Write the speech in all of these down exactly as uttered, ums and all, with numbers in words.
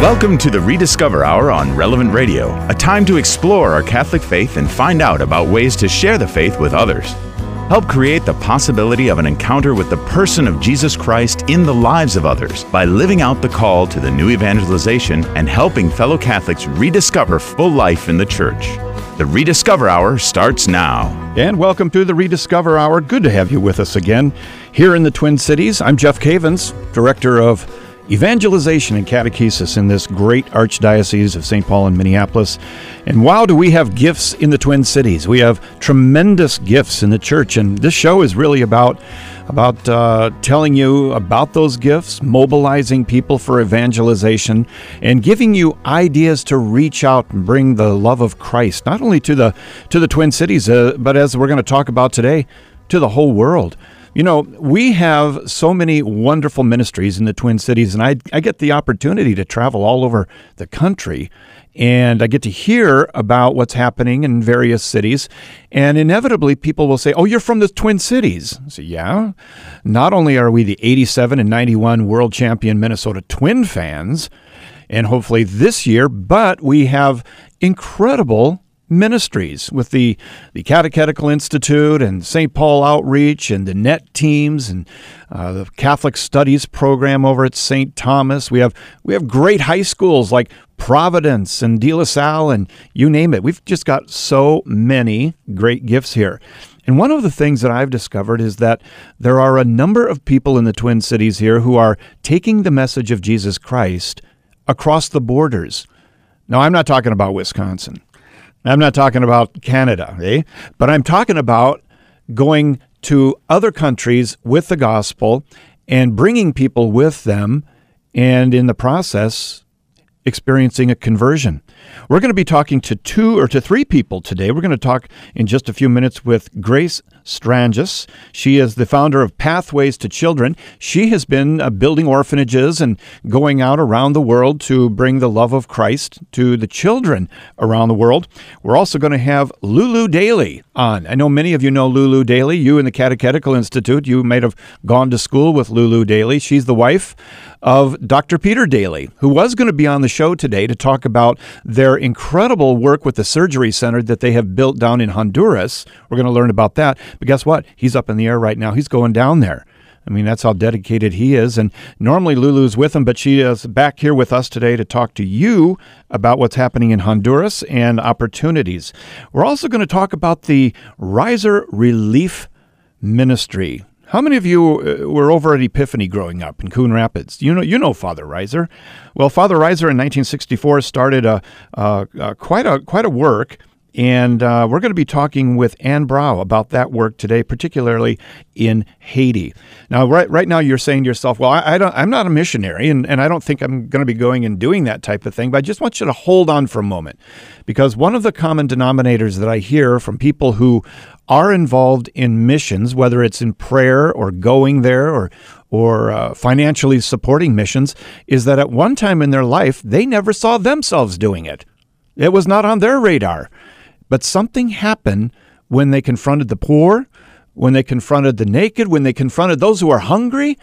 Welcome to the Rediscover Hour on Relevant Radio, a time to explore our Catholic faith and find out about ways to share the faith with others. Help create the possibility of an encounter with the person of Jesus Christ in the lives of others by living out the call to the new evangelization and helping fellow Catholics rediscover full life in the Church. The Rediscover Hour starts now. And welcome to the Rediscover Hour. Good to have you with us again here in the Twin Cities. I'm Jeff Cavins, Director of Evangelization and Catechesis in this great Archdiocese of Saint Paul and Minneapolis. And wow, do we have gifts in the Twin Cities. We have tremendous gifts in the Church. And this show is really about, about uh, telling you about those gifts, mobilizing people for evangelization, and giving you ideas to reach out and bring the love of Christ, not only to the, to the Twin Cities, uh, but as we're going to talk about today, to the whole world. You know, we have so many wonderful ministries in the Twin Cities, and I, I get the opportunity to travel all over the country, and I get to hear about what's happening in various cities, and inevitably people will say, oh, you're from the Twin Cities. I say, yeah. Not only are we the eighty-seven and ninety-one world champion Minnesota Twin fans, and hopefully this year, but we have incredible ministries with the, the Catechetical Institute and Saint Paul Outreach and the N E T teams and uh, the Catholic Studies program over at Saint Thomas. We have we have great high schools like Providence and De La Salle and you name it. We've just got so many great gifts here. And one of the things that I've discovered is that there are a number of people in the Twin Cities here who are taking the message of Jesus Christ across the borders. Now, I'm not talking about Wisconsin. I'm not talking about Canada, eh? But I'm talking about going to other countries with the gospel and bringing people with them and in the process experiencing a conversion. We're going to be talking to two or to three people today. We're going to talk in just a few minutes with Grace Strangis. She is the founder of Pathways to Children. She has been uh, building orphanages and going out around the world to bring the love of Christ to the children around the world. We're also going to have Lulu Daly on. I know many of you know Lulu Daly. You in the Catechetical Institute, you may have gone to school with Lulu Daly. She's the wife of Doctor Peter Daly, who was going to be on the show today to talk about their incredible work with the surgery center that they have built down in Honduras. We're going to learn about that. But guess what? He's up in the air right now. He's going down there. I mean, that's how dedicated he is. And normally Lulu's with him, but she is back here with us today to talk to you about what's happening in Honduras and opportunities. We're also going to talk about the Riser Relief Ministry. How many of you were over at Epiphany growing up in Coon Rapids? You know, you know Father Riser. Well, Father Riser in nineteen sixty-four started a, a, a quite a quite a work. And uh, we're going to be talking with Ann Brow about that work today, particularly in Haiti. Now, right right now, you're saying to yourself, well, I, I don't, I'm not a missionary, and, and I don't think I'm going to be going and doing that type of thing, but I just want you to hold on for a moment, because one of the common denominators that I hear from people who are involved in missions, whether it's in prayer or going there or or uh, financially supporting missions, is that at one time in their life, they never saw themselves doing it. It was not on their radar. But something happened when they confronted the poor, when they confronted the naked, when they confronted those who are hungry,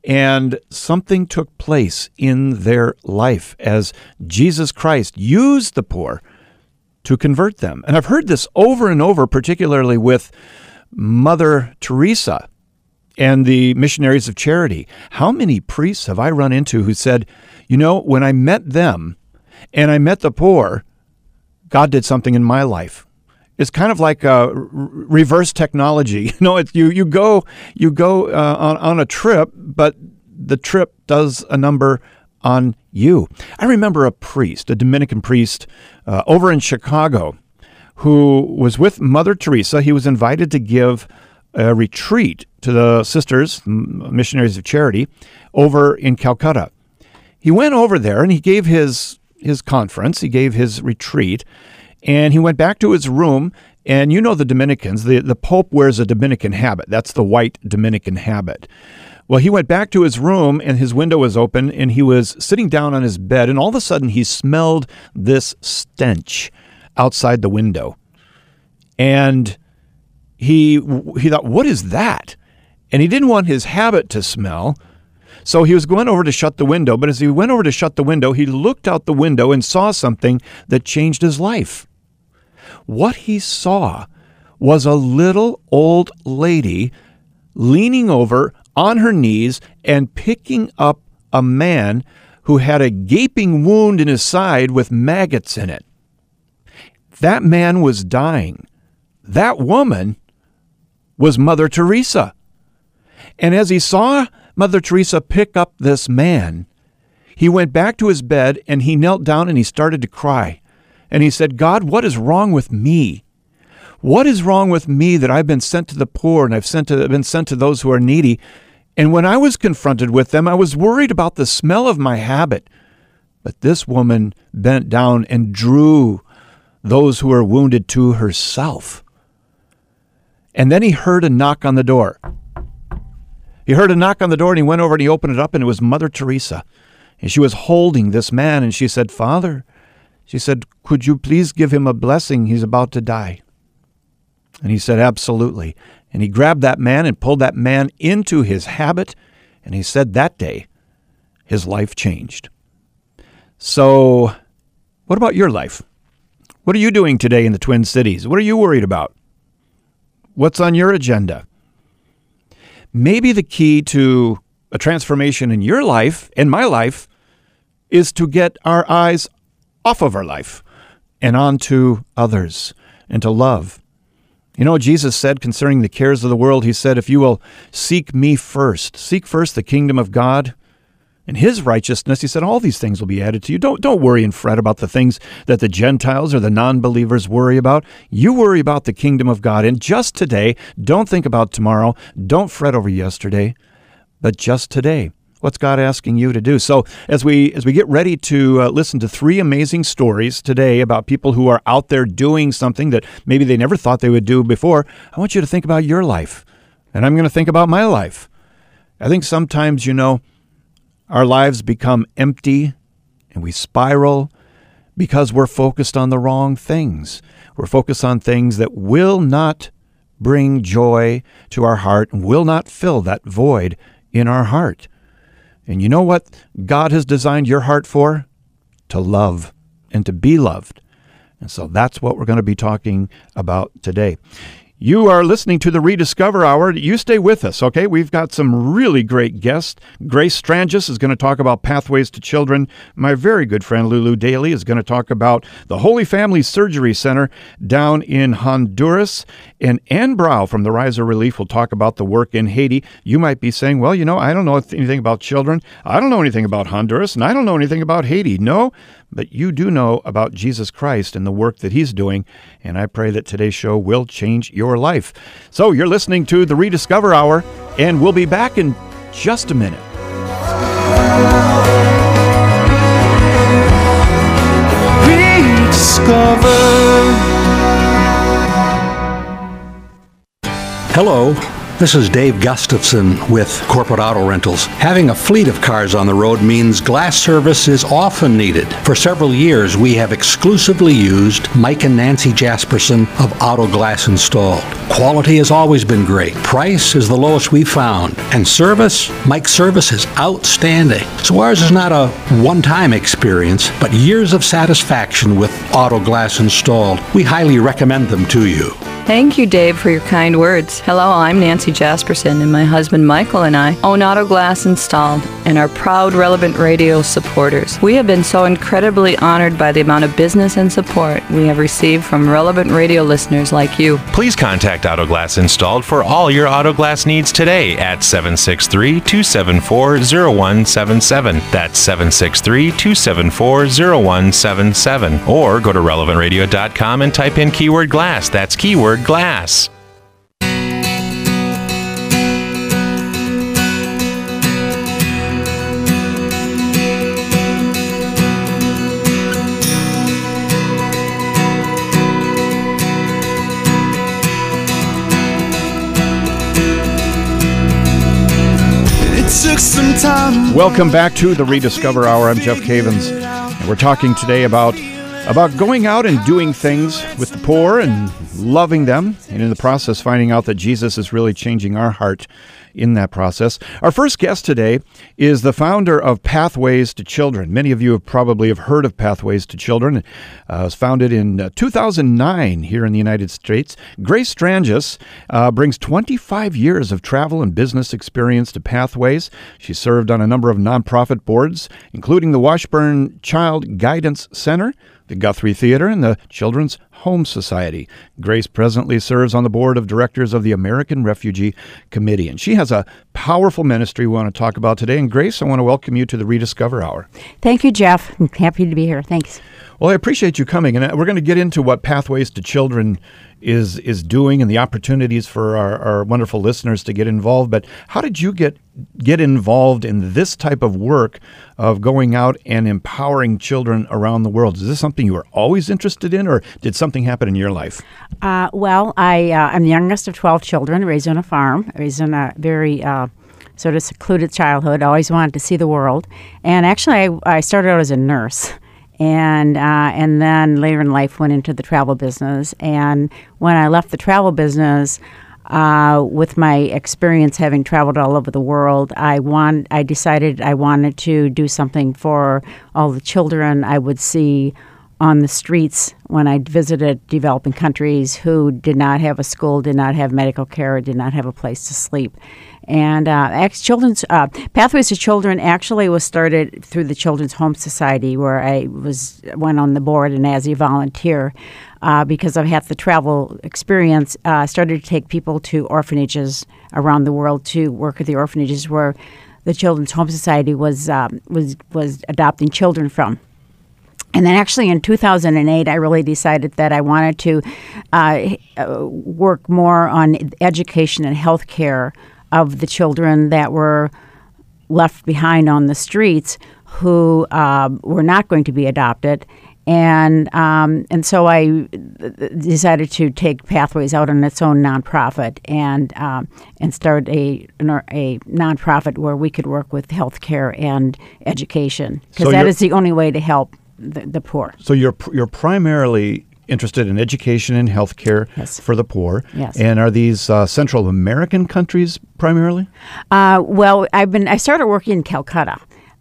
and something took place in their life as Jesus Christ used the poor to convert them. And I've heard this over and over, particularly with Mother Teresa and the Missionaries of Charity. How many priests have I run into who said, you know, when I met them and I met the poor, God did something in my life. It's kind of like a reverse technology. You know, it's, you you go you go uh, on on a trip, but the trip does a number on you. I remember a priest, a Dominican priest, uh, over in Chicago, who was with Mother Teresa. He was invited to give a retreat to the sisters, Missionaries of Charity, over in Calcutta. He went over there and he gave his his conference, he gave his retreat, and he went back to his room. And you know the Dominicans, the, the Pope wears a Dominican habit. That's the white Dominican habit. Well, he went back to his room and his window was open and he was sitting down on his bed, and all of a sudden he smelled this stench outside the window. And he he thought, what is that? And he didn't want his habit to smell. So he was going over to shut the window, but as he went over to shut the window, he looked out the window and saw something that changed his life. What he saw was a little old lady leaning over on her knees and picking up a man who had a gaping wound in his side with maggots in it. That man was dying. That woman was Mother Teresa. And as he saw Mother Teresa pick up this man, he went back to his bed and he knelt down and he started to cry. And he said, God, what is wrong with me? What is wrong with me that I've been sent to the poor and I've sent to, been sent to those who are needy? And when I was confronted with them, I was worried about the smell of my habit. But this woman bent down and drew those who were wounded to herself. And then he heard a knock on the door. He heard a knock on the door and he went over and he opened it up and it was Mother Teresa. And she was holding this man and she said, Father, she said, could you please give him a blessing? He's about to die. And he said, absolutely. And he grabbed that man and pulled that man into his habit. And he said that day, his life changed. So what about your life? What are you doing today in the Twin Cities? What are you worried about? What's on your agenda? Maybe the key to a transformation in your life and my life is to get our eyes off of our life and onto others and to love. You know, Jesus said concerning the cares of the world, he said, if you will seek me first, seek first the kingdom of God and his righteousness, he said, all these things will be added to you. Don't, don't worry and fret about the things that the Gentiles or the non-believers worry about. You worry about the kingdom of God. And just today, don't think about tomorrow. Don't fret over yesterday, but just today. What's God asking you to do? So as we as we get ready to uh, listen to three amazing stories today about people who are out there doing something that maybe they never thought they would do before, I want you to think about your life. And I'm going to think about my life. I think sometimes, you know, our lives become empty and we spiral because we're focused on the wrong things. We're focused on things that will not bring joy to our heart and will not fill that void in our heart. And you know what God has designed your heart for? To love and to be loved. And so that's what we're going to be talking about today. You are listening to the Rediscover Hour. You stay with us, okay? We've got some really great guests. Grace Strangis is going to talk about Pathways to Children. My very good friend Lulu Daly is going to talk about the Holy Family Surgery Center down in Honduras. And Ann Brow from the Rise of Relief will talk about the work in Haiti. You might be saying, well, you know, I don't know anything about children. I don't know anything about Honduras, and I don't know anything about Haiti. No, but you do know about Jesus Christ and the work that he's doing. And I pray that today's show will change your life. So you're listening to the Rediscover Hour, and we'll be back in just a minute. Rediscover. Hello, this is Dave Gustafson with Corporate Auto Rentals. Having a fleet of cars on the road means glass service is often needed. For several years, we have exclusively used Mike and Nancy Jasperson of Auto Glass Installed. Quality has always been great. Price is the lowest we've found. And service? Mike's service is outstanding. So ours is not a one-time experience, but years of satisfaction with Auto Glass Installed. We highly recommend them to you. Thank you, Dave, for your kind words. Hello, I'm Nancy Jasperson, and my husband Michael and I own Auto Glass Installed and are proud Relevant Radio supporters. We have been so incredibly honored by the amount of business and support we have received from Relevant Radio listeners like you. Please contact Auto Glass Installed for all your auto glass needs today at seven six three, two seven four, zero one seven seven. That's seven six three, two seven four, zero one seven seven. Or go to relevant radio dot com and type in keyword glass. That's keyword glass. It took some time. Welcome back to the Rediscover Hour. I'm Jeff Cavins, and we're talking today about about going out and doing things with the poor and loving them, and in the process finding out that Jesus is really changing our heart in that process. Our first guest today is the founder of Pathways to Children. Many of you have probably have heard of Pathways to Children. Uh, it was founded in uh, two thousand nine here in the United States. Grace Strangis uh, brings twenty-five years of travel and business experience to Pathways. She served on a number of nonprofit boards, including the Washburn Child Guidance Center, the Guthrie Theater, and the Children's Home Society. Grace presently serves on the board of directors of the American Refugee Committee, and she has a powerful ministry we want to talk about today. And Grace, I want to welcome you to the Rediscover Hour. Thank you, Jeff. I'm happy to be here. Thanks. Well, I appreciate you coming, and we're going to get into what Pathways to Children is is doing and the opportunities for our, our wonderful listeners to get involved. But how did you get get involved in this type of work of going out and empowering children around the world? Is this something you were always interested in, or did something happen in your life? Uh, well, I, uh, I'm the youngest of twelve children, raised on a farm, raised in a very uh, sort of secluded childhood. I always wanted to see the world. And actually, I, I started out as a nurse. And uh, and then later in life went into the travel business. And when I left the travel business, uh, with my experience having traveled all over the world, I want I decided I wanted to do something for all the children I would see on the streets when I visited developing countries who did not have a school, did not have medical care, did not have a place to sleep. And uh, ex- children's uh, Pathways to Children actually was started through the Children's Home Society, where I was went on the board and as a volunteer, uh, because I've had the travel experience. I uh, started to take people to orphanages around the world to work at the orphanages where the Children's Home Society was um, was was adopting children from. And then actually in two thousand eight, I really decided that I wanted to uh, work more on education and health care of the children that were left behind on the streets who uh, were not going to be adopted. And um, and so I decided to take Pathways out on its own nonprofit and um, and start a a nonprofit where we could work with health care and education, because so that is the only way to help the, the poor. So you're you're primarily interested in education and health care yes. for the poor. Yes. And are these uh, Central American countries primarily? Uh, well, I've been I started working in Calcutta.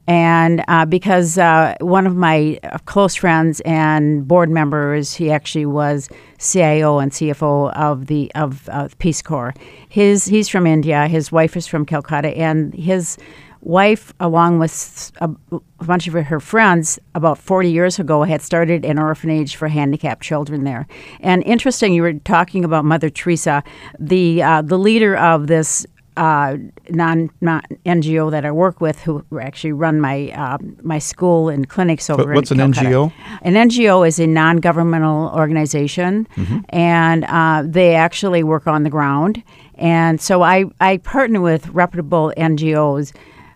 And uh, because uh, one of my close friends and board members, he actually was C I O and C F O of the of uh, Peace Corps. His he's from India. His wife is from Calcutta, and his wife, along with a, a bunch of her friends, about forty years ago, had started an orphanage for handicapped children there. And interesting, you were talking about Mother Teresa, the uh, the leader of this Uh, non, non N G O that I work with, who actually run my uh, my school and clinics over. What's in an Calcutta. N G O? An N G O is a non-governmental organization, mm-hmm. and uh, they actually work on the ground. And so I I partner with reputable N G Os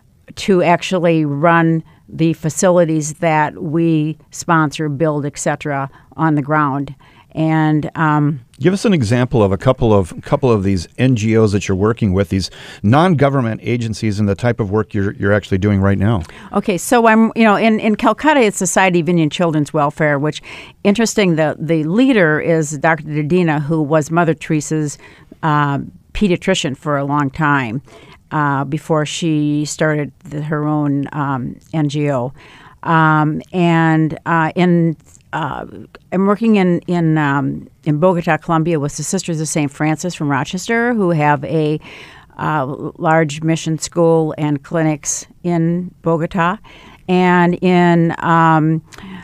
to actually run the facilities that we sponsor, build, et cetera, on the ground. And um, give us an example of a couple of couple of these N G Os that you're working with, these non-government agencies, and the type of work you're you're actually doing right now. Okay, so I'm you know in, in Calcutta, it's Society of Indian Children's Welfare, which interesting. The the leader is Doctor Dedina, who was Mother Teresa's uh, pediatrician for a long time uh, before she started the, her own um, N G O, um, and uh, in. Uh, I'm working in in um, in Bogota, Colombia, with the Sisters of Saint Francis from Rochester, who have a uh, large mission school and clinics in Bogota, and in um,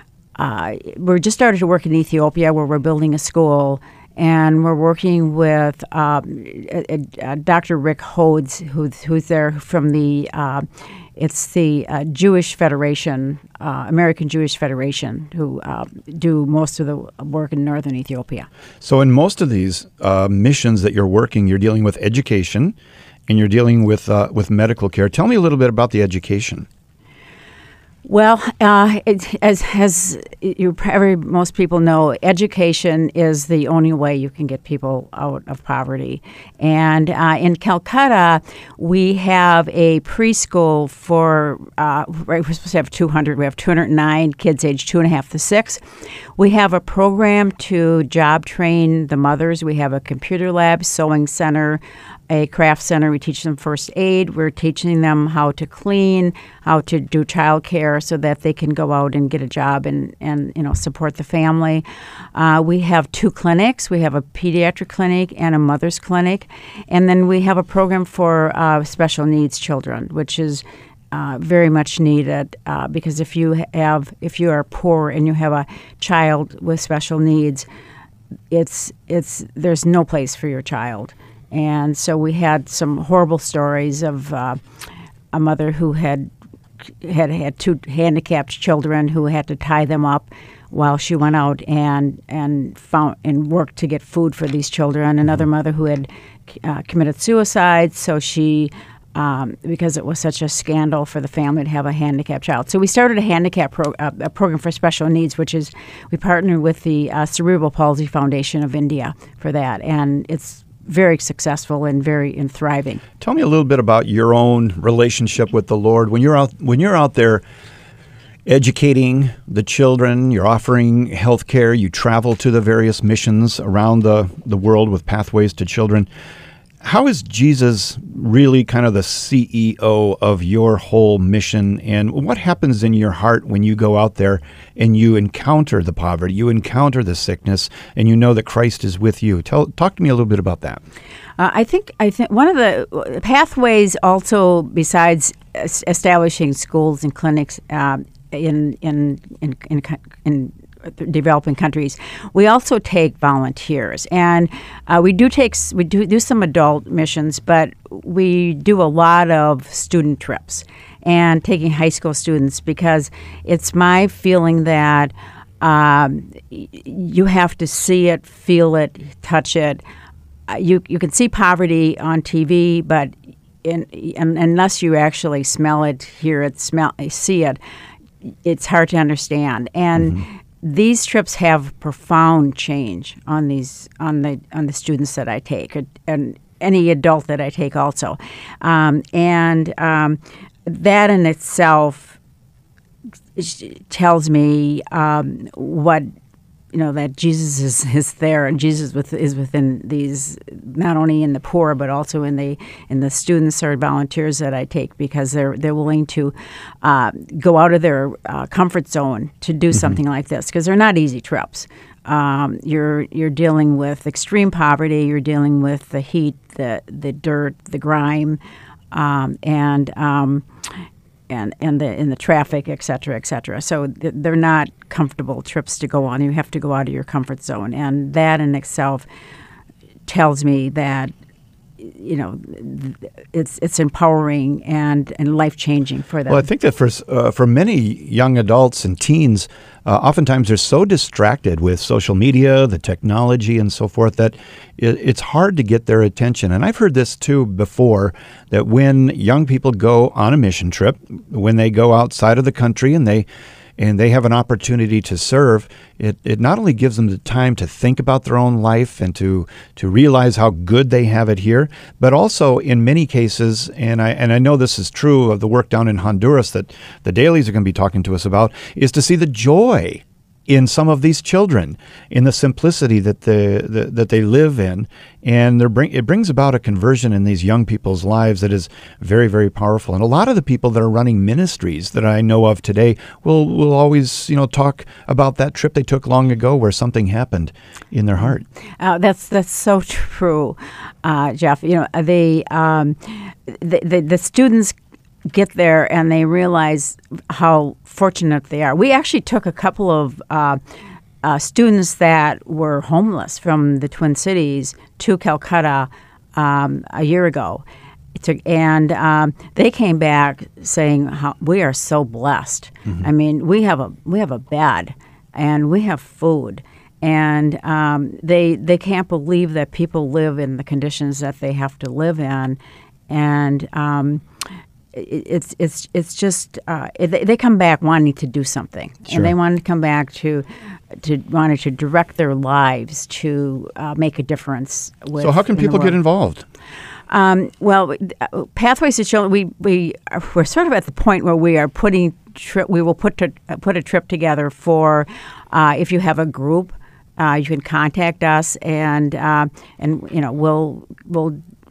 uh, we're just started to work in Ethiopia, where we're building a school. And we're working with um, uh, uh, Doctor Rick Hodes, who's, who's there from the, uh, it's the uh, Jewish Federation, uh, American Jewish Federation, who uh, do most of the work in northern Ethiopia. So in most of these uh, missions that you're working, you're dealing with education, and you're dealing with uh, with medical care. Tell me a little bit about the education. Well, uh, it, as as you probably most people know, education is the only way you can get people out of poverty. And uh, in Calcutta, we have a preschool for uh, right, we're supposed to have two hundred. We have two hundred nine kids aged two and a half to six. We have a program to job train the mothers. We have a computer lab, sewing center. a craft center. We teach them first aid. We're teaching them how to clean, how to do childcare, so that they can go out and get a job and, and you know support the family. Uh, we have two clinics. We have a pediatric clinic and a mother's clinic, and then we have a program for uh, special needs children, which is Uh, very much needed uh, because if you have if you are poor and you have a child with special needs, it's it's there's no place for your child. And so we had some horrible stories of uh, a mother who had had had two handicapped children who had to tie them up while she went out and and found and worked to get food for these children. Another mother who had uh, committed suicide, so she. Um, because it was such a scandal for the family to have a handicapped child. So we started a handicap pro- uh, a program for special needs, which is we partnered with the uh, Cerebral Palsy Foundation of India for that, and it's very successful and very and thriving. Tell me a little bit about your own relationship with the Lord. When you're out, when you're out there educating the children, you're offering health care, you travel to the various missions around the, the world with Pathways to Children. How is Jesus really kind of the C E O of your whole mission, and what happens in your heart when you go out there and you encounter the poverty, you encounter the sickness, and you know that Christ is with you? Tell, talk to me a little bit about that. Uh, I think I think one of the Pathways also, besides establishing schools and clinics uh, in in in in, in developing countries, we also take volunteers, and uh, we do take we do do some adult missions, but we do a lot of student trips and taking high school students, because it's my feeling that um, you have to see it, feel it, touch it. Uh, you you can see poverty on T V, but in, in, unless you actually smell it, hear it, smell, see it, it's hard to understand. And mm-hmm. These trips have profound change on these on the on the students that I take, and any adult that I take also, um, and um, that in itself tells me um, what you know that Jesus is, is there, and Jesus with, is within these, not only in the poor but also in the in the students or volunteers that I take, because they're they're willing to uh, go out of their uh, comfort zone to do mm-hmm. something like this, because they're not easy trips. Um, you're you're dealing with extreme poverty. You're dealing with the heat, the the dirt, the grime, um, and um, and and the in the traffic, et cetera, et cetera. So th- they're not comfortable trips to go on. You have to go out of your comfort zone, and that in itself tells me that you know it's it's empowering and, and life changing for them. Well, I think that for uh, for many young adults and teens, uh, oftentimes they're so distracted with social media, the technology, and so forth that it, it's hard to get their attention. And I've heard this too before, that when young people go on a mission trip, when they go outside of the country and they and they have an opportunity to serve, it, it not only gives them the time to think about their own life and to to realize how good they have it here, but also in many cases, and I and I know this is true of the work down in Honduras that the Dailies are going to be talking to us about, is to see the joy in some of these children, in the simplicity that they the, that they live in, and they're bring, it brings about a conversion in these young people's lives that is very, very powerful. And a lot of the people that are running ministries that I know of today will will always you know talk about that trip they took long ago where something happened in their heart. Uh, that's that's so true, uh, Jeff. You know they um, the, the the students get there and they realize how fortunate they are. We actually took a couple of uh, uh, students that were homeless from the Twin Cities to Calcutta um, a year ago. To, and um, they came back saying, how, we are so blessed. Mm-hmm. I mean, we have a we have a bed and we have food. And um, they they can't believe that people live in the conditions that they have to live in. And um, It's it's it's just uh, they, they come back wanting to do something, sure. And they want to come back to to wanted to direct their lives to uh, make a difference. With, so how can people get involved? Um, well, Pathways to Children, we we are, we're sort of at the point where we are putting tri- we will put to, uh, put a trip together for uh, if you have a group, uh, you can contact us and uh, and you know we'll we'll.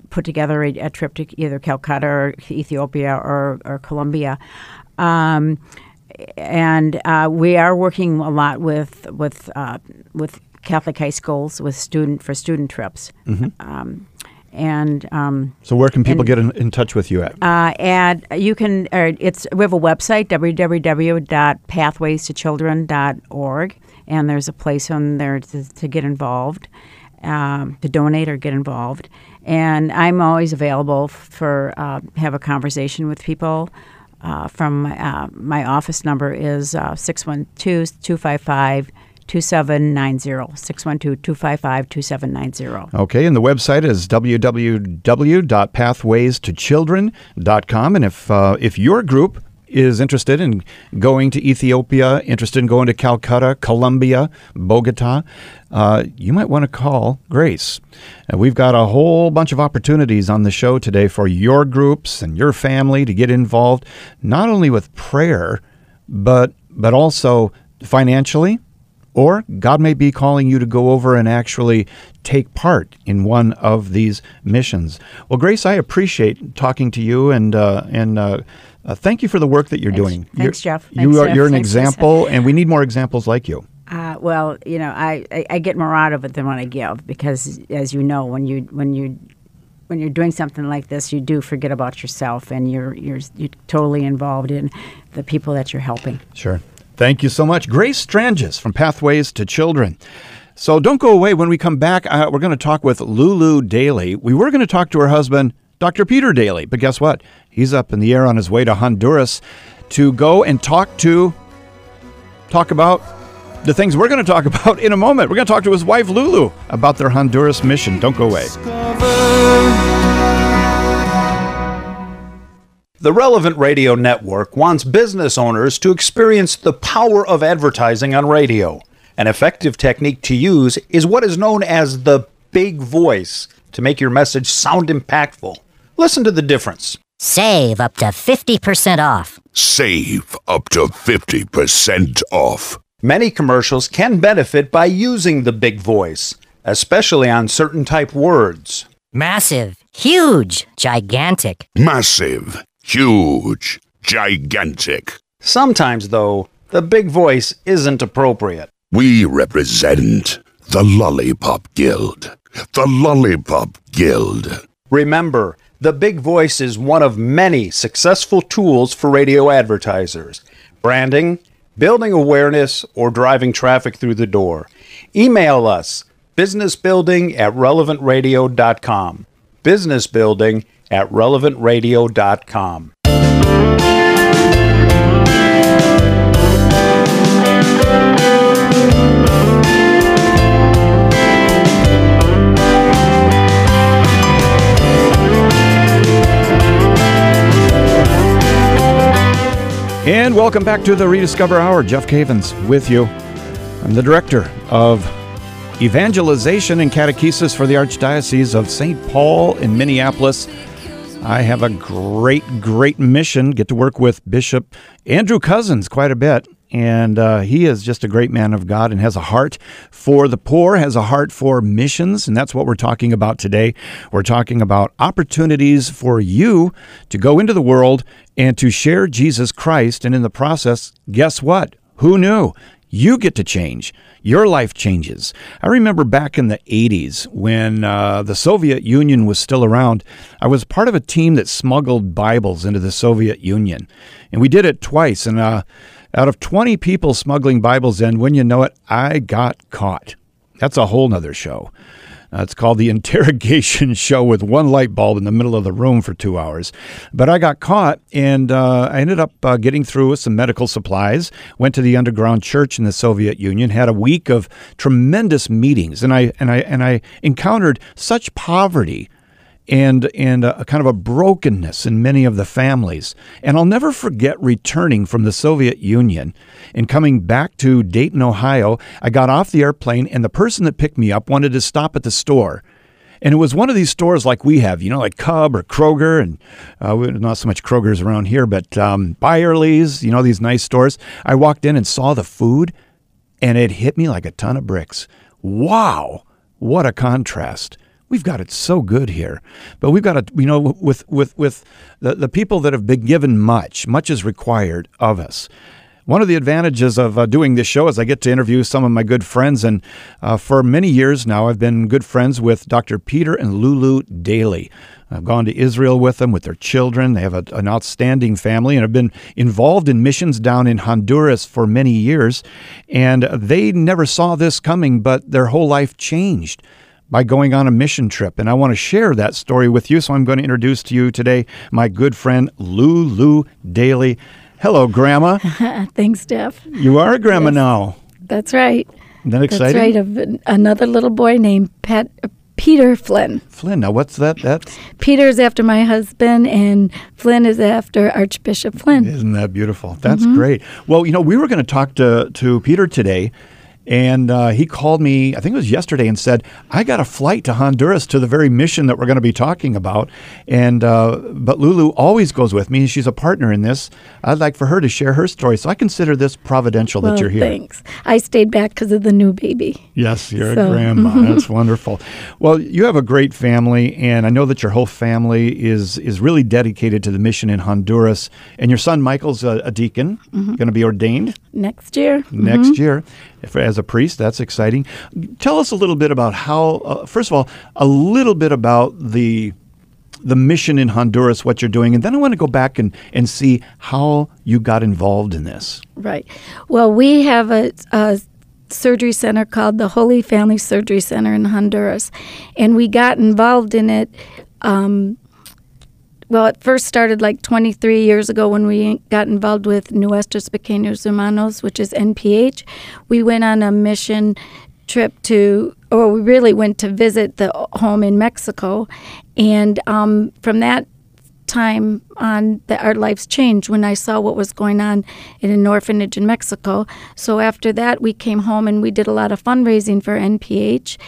put together a, a trip to either Calcutta or Ethiopia or, or Colombia. Um, and uh, we are working a lot with with uh, with Catholic high schools with student for student trips. Mm-hmm. Um, and um, so, where can people and, get in, in touch with you at? Uh, and you can. Uh, it's we have a website w w w dot pathways to children dot org, and there's a place on there to, to get involved, um, to donate or get involved. And I'm always available for uh, have a conversation with people. Uh, from uh, my office number is uh, six one two, two five five, two seven nine zero, six one two, two five five, two seven nine zero. Okay, and the website is w w w dot pathways to children dot com. And if uh, if your group is interested in going to Ethiopia, interested in going to Calcutta, Colombia, Bogota, uh, you might want to call Grace. And we've got a whole bunch of opportunities on the show today for your groups and your family to get involved, not only with prayer, but but also financially, or God may be calling you to go over and actually take part in one of these missions. Well, Grace, I appreciate talking to you, and uh, and uh, uh, thank you for the work that you're Thanks. doing. Thanks, you're, Jeff. You Thanks, are Jeff. you're an Thanks, example, and we need more examples like you. Uh, well, you know, I, I, I get more out of it than what I give, because, as you know, when you when you when you're doing something like this, you do forget about yourself, and you're you're you're totally involved in the people that you're helping. Sure. Thank you so much. Grace Strangis from Pathways to Children. So don't go away. When we come back, uh, we're going to talk with Lulu Daly. We were going to talk to her husband, Doctor Peter Daly, but guess what? He's up in the air on his way to Honduras to go and talk to, talk about the things we're going to talk about in a moment. We're going to talk to his wife, Lulu, about their Honduras mission. Don't go away. The Relevant Radio Network wants business owners to experience the power of advertising on radio. An effective technique to use is what is known as the big voice to make your message sound impactful. Listen to the difference. Save up to fifty percent off. Save up to fifty percent off. Many commercials can benefit by using the big voice, especially on certain type words. Massive, huge, gigantic. Massive, huge, gigantic. Sometimes, though, the big voice isn't appropriate. We represent the Lollipop Guild. The Lollipop Guild. Remember, the big voice is one of many successful tools for radio advertisers. Branding, building awareness, or driving traffic through the door. Email us, businessbuilding at relevant radio dot com. businessbuilding at relevant radio dot com. And welcome back to the Rediscover Hour. Jeff Cavins with you. I'm the director of Evangelization and Catechesis for the Archdiocese of Saint Paul in Minneapolis. I have a great, great mission. Get to work with Bishop Andrew Cousins quite a bit. And uh, he is just a great man of God and has a heart for the poor, has a heart for missions. And that's what we're talking about today. We're talking about opportunities for you to go into the world and to share Jesus Christ. And in the process, guess what? Who knew? You get to change. Your life changes. I remember back in the eighties when uh, the Soviet Union was still around, I was part of a team that smuggled Bibles into the Soviet Union. And we did it twice. And uh, out of twenty people smuggling Bibles in, when you know it, I got caught. That's a whole nother show. Uh, it's called the Interrogation Show with one light bulb in the middle of the room for two hours. But I got caught, and uh, I ended up uh, getting through with some medical supplies, went to the underground church in the Soviet Union, had a week of tremendous meetings, and I and I and I encountered such poverty and and a, a kind of a brokenness in many of the families. And I'll never forget returning from the Soviet Union and coming back to Dayton, Ohio. I got off the airplane, and the person that picked me up wanted to stop at the store. And it was one of these stores like we have, you know, like Cub or Kroger, and uh, not so much Kroger's around here, but um, Byerly's, you know, these nice stores. I walked in and saw the food, and it hit me like a ton of bricks. Wow, what a contrast. we've got it so good here. But we've got to, you know, with with with the, the people that have been given much, much is required of us. One of the advantages of uh, doing this show is I get to interview some of my good friends, and uh, for many years now, I've been good friends with Doctor Peter and Lulu Daly. I've gone to Israel with them, with their children. They have a, an outstanding family and have been involved in missions down in Honduras for many years. And they never saw this coming, but their whole life changed by going on a mission trip. And I want to share that story with you, so I'm going to introduce to you today my good friend Lulu Daly. Hello, Grandma. Thanks, Jeff. You are a grandma yes. now. That's right. Isn't that exciting? That's right. Of another little boy named Pat, uh, Peter Flynn. Flynn. Now, what's that? That's Peter's after my husband, and Flynn is after Archbishop Flynn. Isn't that beautiful? That's mm-hmm. great. Well, you know, we were going to talk to to Peter today. And uh, he called me, I think it was yesterday, and said, I got a flight to Honduras to the very mission that we're going to be talking about. And uh, but Lulu always goes with me. She's a partner in this. I'd like for her to share her story. So I consider this providential well, that you're here. Thanks. I stayed back because of the new baby. Yes, you're so. a grandma. That's wonderful. Well, you have a great family, and I know that your whole family is is really dedicated to the mission in Honduras. And your son Michael's a, a deacon, mm-hmm. going to be ordained next year. Next mm-hmm. year. If, as a priest, that's exciting. Tell us a little bit about how, uh, first of all, a little bit about the the mission in Honduras, what you're doing, and then I want to go back and, and see how you got involved in this. Right. Well, we have a, a surgery center called the Holy Family Surgery Center in Honduras, and we got involved in it um, Well, it first started like twenty-three years ago when we got involved with Nuestros Pequeños Hermanos, which is N P H. We went on a mission trip to, or we really went to visit the home in Mexico. And um, from that time on, the, our lives changed when I saw what was going on in an orphanage in Mexico. So after that, we came home and we did a lot of fundraising for N P H.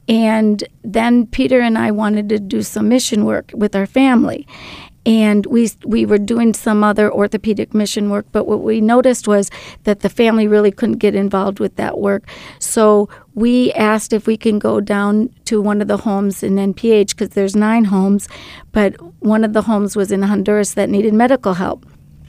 And then Peter and I wanted to do some mission work with our family. And we we were doing some other orthopedic mission work, but what we noticed was that the family really couldn't get involved with that work. So we asked if we can go down to one of the homes in N P H, because there's nine homes, but one of the homes was in Honduras that needed medical help.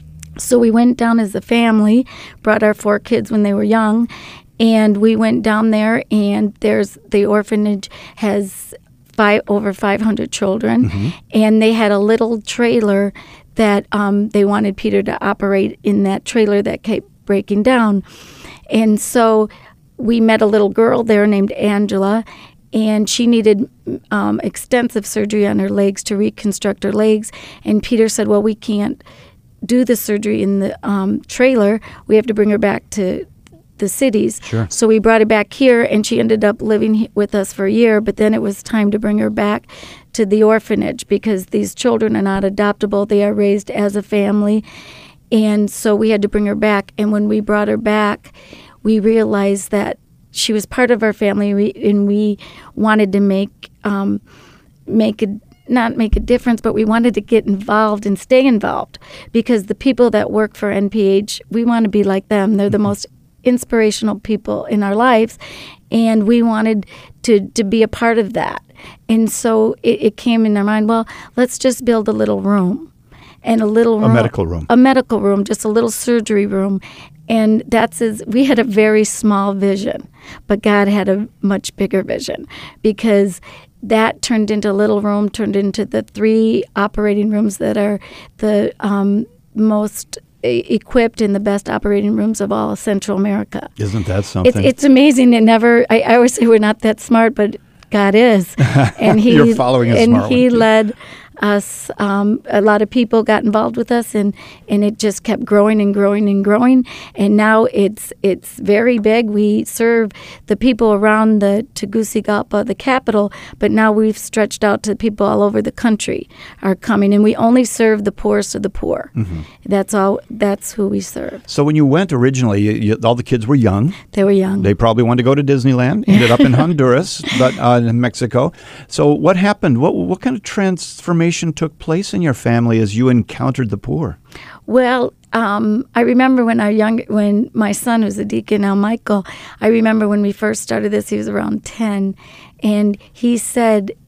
So we went down as a family, brought our four kids when they were young, and we went down there, and there's the orphanage has five, over five hundred children, mm-hmm. and they had a little trailer that um, they wanted Peter to operate in that trailer that kept breaking down. And so we met a little girl there named Angela, and she needed um, extensive surgery on her legs to reconstruct her legs. And Peter said, well, we can't do the surgery in the um, trailer. We have to bring her back to the cities. Sure. So we brought her back here, and she ended up living he- with us for a year, but then it was time to bring her back to the orphanage because these children are not adoptable. They are raised as a family. And so we had to bring her back. And when we brought her back, we realized that she was part of our family, we, and we wanted to make um, make a not make a difference, but we wanted to get involved and stay involved because the people that work for N P H, we want to be like them. They're the most inspirational people in our lives, and we wanted to, to be a part of that. And so it, it came in our mind, well, let's just build a little room. And a little room. A medical room. A medical room, just a little surgery room. And that's as, we had a very small vision, but God had a much bigger vision because that turned into a little room, turned into the three operating rooms that are the um, most equipped in the best operating rooms of all Central America. Isn't that something? It's, it's amazing. It never. I, I always say we're not that smart, but God is, and He You're following a and smart He one. led us. Um, a lot of people got involved with us, and, and it just kept growing and growing and growing. And now it's it's very big. We serve the people around the Tegucigalpa, the capital, but now we've stretched out to people all over the country are coming, and we only serve the poorest of the poor. Mm-hmm. That's all. That's who we serve. So when you went originally, you, you, all the kids were young. They were young. They probably wanted to go to Disneyland. Ended up in Honduras, but uh, in Mexico. So what happened? What what kind of transformation took place in your family as you encountered the poor? Well, um, I remember when our young, when my son, who's a deacon now, Michael, I remember when we first started this, he was around ten, and he said,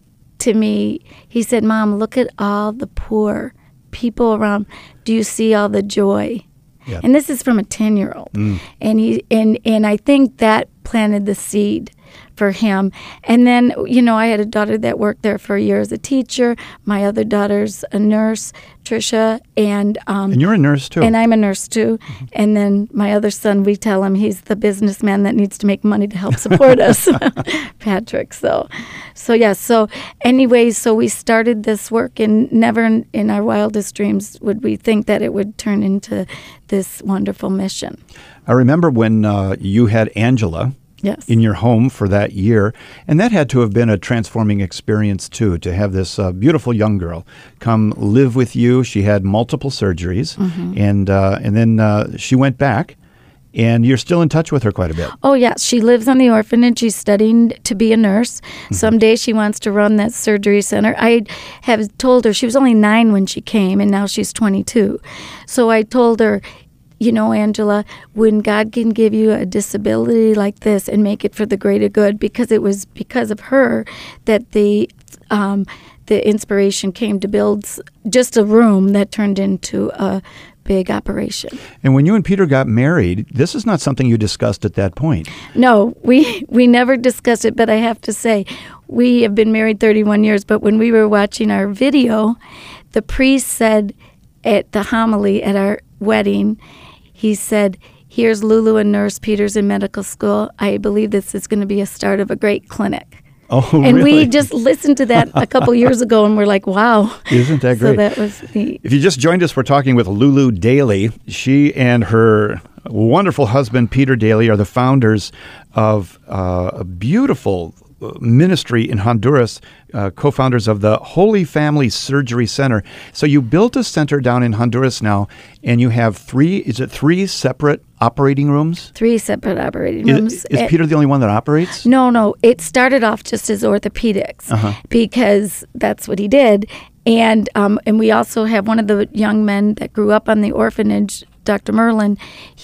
to me, he said, Mom, look at all the poor people around. Do you see all the joy? Yep. And this is from a ten-year-old. Mm. And he and and I think that planted the seed for him. And then, you know, I had a daughter that worked there for a year as a teacher. My other daughter's a nurse, Tricia. And um, and you're a nurse, too. And I'm a nurse, too. Mm-hmm. And then my other son, we tell him he's the businessman that needs to make money to help support us, Patrick. So, so yeah. So anyways, so we started this work, and never in, in our wildest dreams would we think that it would turn into this wonderful mission. I remember when uh, you had Angela yes. in your home for that year, and that had to have been a transforming experience, too, to have this uh, beautiful young girl come live with you. She had multiple surgeries, mm-hmm. and uh, and then uh, she went back, and you're still in touch with her quite a bit. Oh, yes. She lives on the orphanage. She's studying to be a nurse. Mm-hmm. Someday she wants to run that surgery center. I have told her, she was only nine when she came, and now she's twenty-two. So I told her, you know, Angela, when God can give you a disability like this and make it for the greater good, because it was because of her that the um, the inspiration came to build just a room that turned into a big operation. And when you and Peter got married, this is not something you discussed at that point. No, we we never discussed it, but I have to say, we have been married thirty-one years, but when we were watching our video, the priest said at the homily at our wedding, he said, here's Lulu, a nurse, Peter's in medical school. I believe this is going to be a start of a great clinic. Oh, and really? we just listened to that a couple years ago, and we're like, wow. Isn't that great? So that was neat. If you just joined us, we're talking with Lulu Daly. She and her wonderful husband, Peter Daly, are the founders of uh, a beautiful ministry in Honduras, uh, co-founders of the Holy Family Surgery Center. So you built a center down in Honduras now, and you have three, is it three separate operating rooms? Three separate operating Is, rooms. is It- Peter the only one that operates? No, no. It started off just as orthopedics Uh-huh. because that's what he did. And um, and we also have one of the young men that grew up on the orphanage, Doctor Merlin.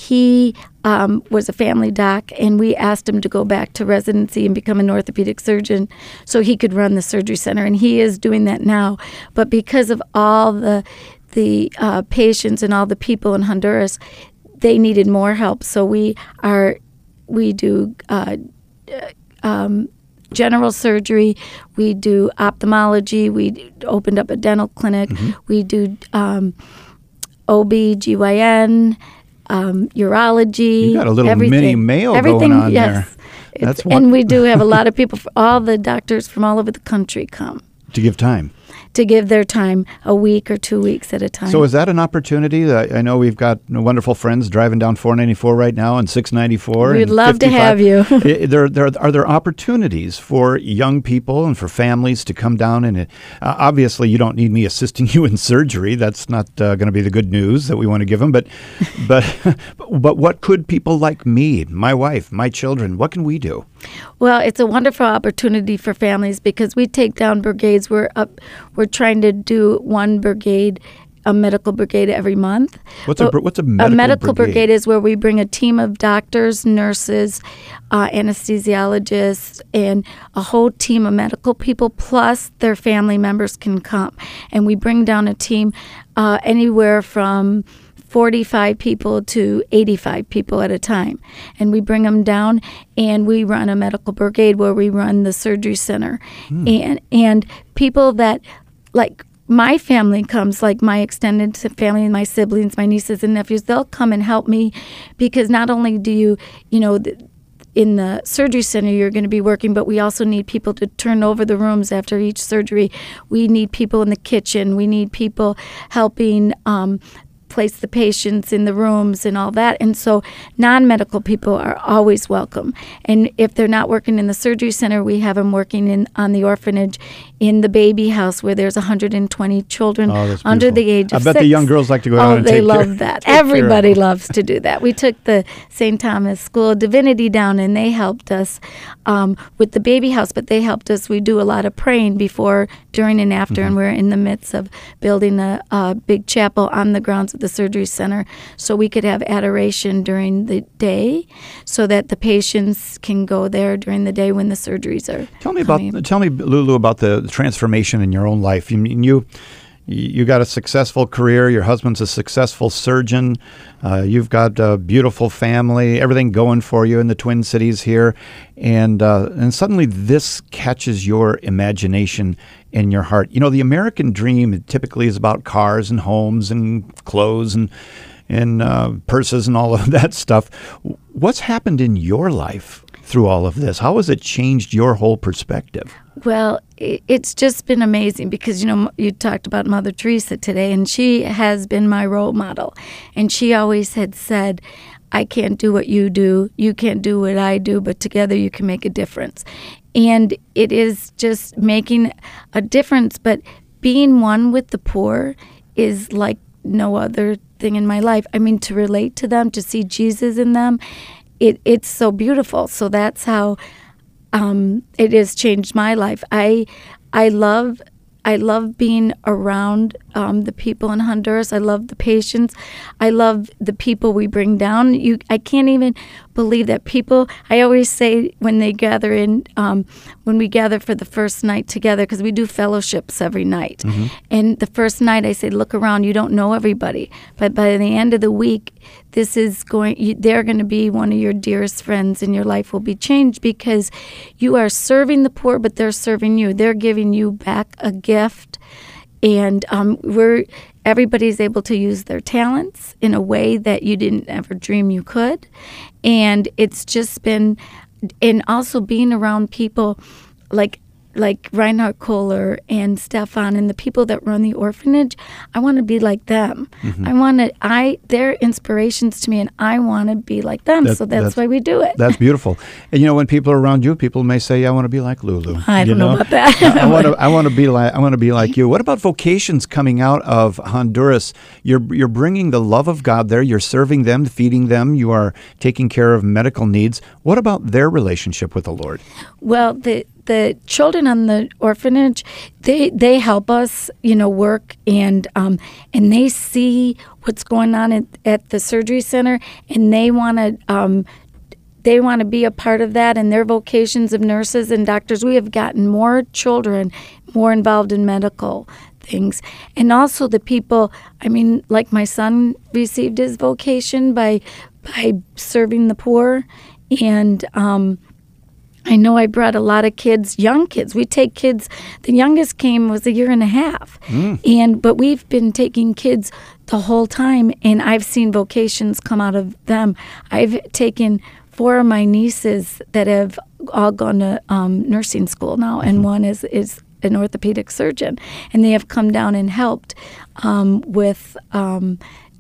He um, was a family doc, and we asked him to go back to residency and become an orthopedic surgeon so he could run the surgery center. And he is doing that now. But because of all the the uh, patients and all the people in Honduras, they needed more help. So we are we do uh, um, general surgery, we do ophthalmology, we opened up a dental clinic, mm-hmm. we do um, O B G Y N, um, urology. You got a little everything. mini Mayo everything, going on yes. there. It's, That's and one- we do have a lot of people, all the doctors from all over the country come To give time. to give their time a week or two weeks at a time. So is that an opportunity? That I know we've got wonderful friends driving down four ninety-four right now and six ninety-four. We'd and love to fifty-five. have you. I- there, there, are there opportunities for young people and for families to come down? And uh, obviously, you don't need me assisting you in surgery. That's not uh, going to be the good news that we want to give them. But, but, but what could people like me, my wife, my children, what can we do? Well, it's a wonderful opportunity for families because we take down brigades. We're up. We're trying to do one brigade, a medical brigade every month. What's a But br- what's a medical A medical brigade? brigade is where we bring a team of doctors, nurses, uh, anesthesiologists, and a whole team of medical people, plus their family members can come. And we bring down a team uh, anywhere from forty-five people to eighty-five people at a time. And we bring them down and we run a medical brigade where we run the surgery center. Hmm. And and people that, like my family comes, like my extended family, my siblings, my nieces and nephews, they'll come and help me because not only do you, you know, th- in the surgery center you're going to be working, but we also need people to turn over the rooms after each surgery. We need people in the kitchen. We need people helping um, place the patients in the rooms and all that. And so non-medical people are always welcome. And if they're not working in the surgery center, we have them working in on the orphanage in the baby house where there's one hundred twenty children Oh, that's under beautiful. the age I of bet six. the young girls like to go oh, out and they take love care- that. take care of Everybody them. loves to do that. We took the Saint Thomas School of Divinity down and they helped us um, with the baby house, but they helped us. We do a lot of praying before, during, and after, Mm-hmm. and we're in the midst of building a, a big chapel on the grounds of the surgery center so we could have adoration during the day so that the patients can go there during the day when the surgeries are Tell me coming. about, tell me, Lulu, about the transformation in your own life. You, you, you got a successful career. Your husband's a successful surgeon. Uh, you've got a beautiful family, everything going for you in the Twin Cities here. And, uh, and suddenly this catches your imagination and your heart. You know, the American dream typically is about cars and homes and clothes and, and uh, purses and all of that stuff. What's happened in your life through all of this? How has it changed your whole perspective? Well, it's just been amazing because, you know, you talked about Mother Teresa today, and she has been my role model. And she always had said, I can't do what you do, you can't do what I do, but together you can make a difference. And it is just making a difference, but being one with the poor is like no other thing in my life. I mean, to relate to them, to see Jesus in them, it, it's so beautiful. So that's how um, it has changed my life. I I love I love being around um, the people in Honduras. I love the patients. I love the people we bring down. You, I can't even believe that people, I always say when they gather in, um, when we gather for the first night together, because we do fellowships every night. Mm-hmm. And the first night I say, look around, you don't know everybody. But by the end of the week, this is going, you, they're going to be one of your dearest friends, and your life will be changed because you are serving the poor, but they're serving you. They're giving you back a gift. And um, we're everybody's able to use their talents in a way that you didn't ever dream you could. And it's just been, and also being around people like like Reinhard Kohler and Stefan and the people that run the orphanage, I want to be like them. Mm-hmm. I want to, I, they're inspirations to me, and I want to be like them. That, so that's, that's why we do it. That's beautiful. And you know, when people are around you, people may say, I want to be like Lulu. I don't know? know about that. I want to, I want to be like, I want to be like you. What about vocations coming out of Honduras? You're, you're bringing the love of God there. You're serving them, feeding them. You are taking care of medical needs. What about their relationship with the Lord? Well, the, The children on the orphanage, they they help us, you know, work and um, and they see what's going on at, at the surgery center, and they want to um, they want to be a part of that. And their vocations of nurses and doctors, we have gotten more children more involved in medical things, and also the people. I mean, like my son received his vocation by by serving the poor, and. Um, I know I brought a lot of kids, young kids. We take kids. The youngest came was a year and a half, mm. and but we've been taking kids the whole time, and I've seen vocations come out of them. I've taken four of my nieces that have all gone to um, nursing school now, mm-hmm. and one is is an orthopedic surgeon, and they have come down and helped um, with. Um,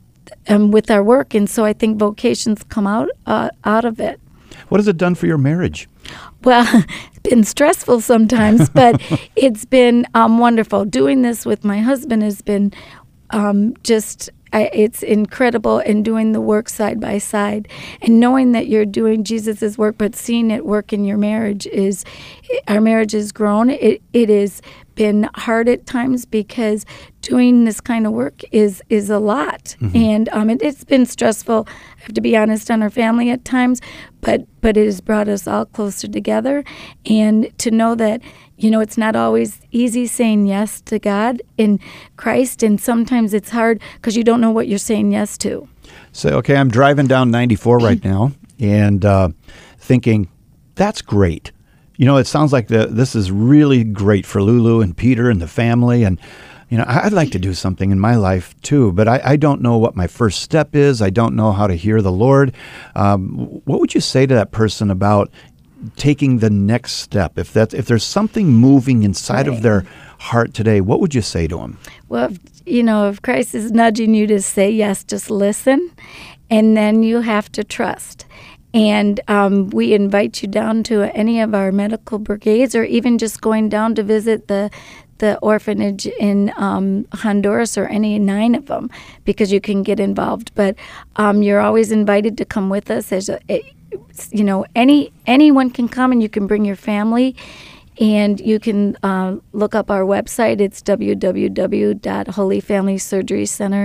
um, with our work, and so I think vocations come out uh, out of it. What has it done for your marriage? Well, it's been stressful sometimes, but it's been um, wonderful. Doing this with my husband has been um, just, I, it's incredible, and doing the work side by side. And knowing that you're doing Jesus' work, but seeing it work in your marriage is, our marriage has grown. It It has been hard at times because doing this kind of work is, is a lot. Mm-hmm. And um, it, it's been stressful, I have to be honest, on our family at times, but, but it has brought us all closer together. And to know that, you know, it's not always easy saying yes to God in Christ, and sometimes it's hard because you don't know what you're saying yes to. So, okay, I'm driving down ninety-four right now and uh, thinking, that's great. You know, it sounds like the, this is really great for Lulu and Peter and the family. And, you know, I'd like to do something in my life too, but I, I don't know what my first step is. I don't know how to hear the Lord. Um, what would you say to that person about taking the next step? If that's, if there's something moving inside right. of their heart today, what would you say to them? Well, if, you know, if Christ is nudging you to say yes, just listen, and then you have to trust. And um, we invite you down to any of our medical brigades, or even just going down to visit the the orphanage in um, Honduras, or any nine of them, because you can get involved. But um, you're always invited to come with us. There's a, it, you know, any anyone can come, and you can bring your family. And you can uh, look up our website. It's w w w dot holy family surgery center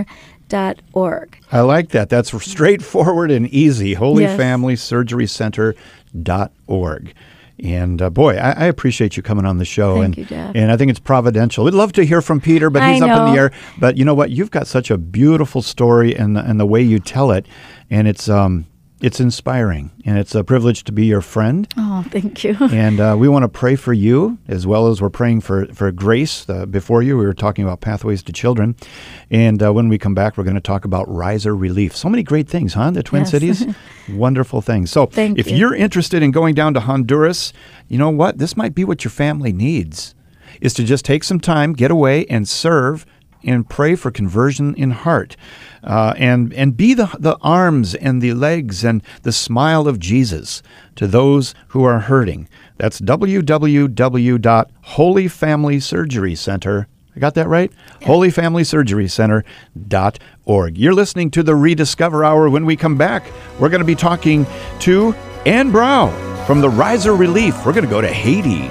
dot org. I like that. That's straightforward and easy. Holy Yes. Family Surgery Center dot org. And uh, boy, I, I appreciate you coming on the show. Thank and, you, Jeff. And I think it's providential. We'd love to hear from Peter, but I he's up in know. the air. But you know what? You've got such a beautiful story, and and the way you tell it, and it's um it's inspiring, and it's a privilege to be your friend. Oh, thank you. And uh, we want to pray for you as well as we're praying for, for Grace. Uh, before you, we were talking about Pathways to Children. And uh, when we come back, we're going to talk about Riser Relief. So many great things, huh? The Twin Yes. Cities? Wonderful things. So Thank if you. you're interested in going down to Honduras, you know what? This might be what your family needs, is to just take some time, get away, and serve and pray for conversion in heart, uh, and and be the the arms and the legs and the smile of Jesus to those who are hurting. That's w w w dot holy family surgery center. I got that right? Yeah. holy family surgery center dot org. You're listening to the Rediscover Hour. When we come back, we're going to be talking to Ann Brow from the Riser Relief. We're going to go to Haiti.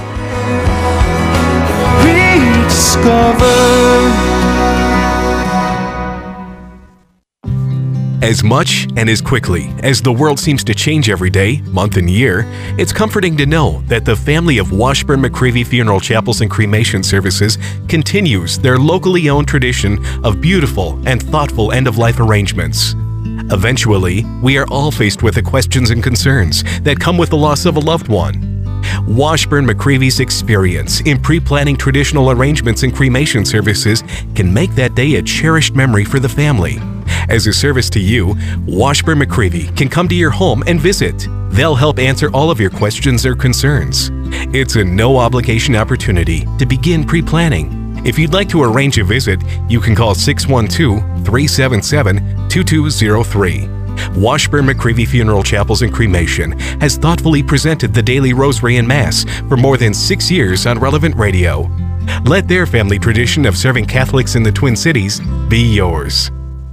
As much and as quickly as the world seems to change every day, month and year, it's comforting to know that the family of Washburn McCreevy Funeral Chapels and Cremation Services continues their locally owned tradition of beautiful and thoughtful end-of-life arrangements. Eventually, we are all faced with the questions and concerns that come with the loss of a loved one. Washburn McCreevy's experience in pre-planning traditional arrangements and cremation services can make that day a cherished memory for the family. As a service to you, Washburn McCreevy can come to your home and visit. They'll help answer all of your questions or concerns. It's a no-obligation opportunity to begin pre-planning. If you'd like to arrange a visit, you can call six one two, three seven seven, two two zero three. Washburn McCreevy Funeral Chapels and Cremation has thoughtfully presented the Daily Rosary and Mass for more than six years on Relevant Radio. Let their family tradition of serving Catholics in the Twin Cities be yours.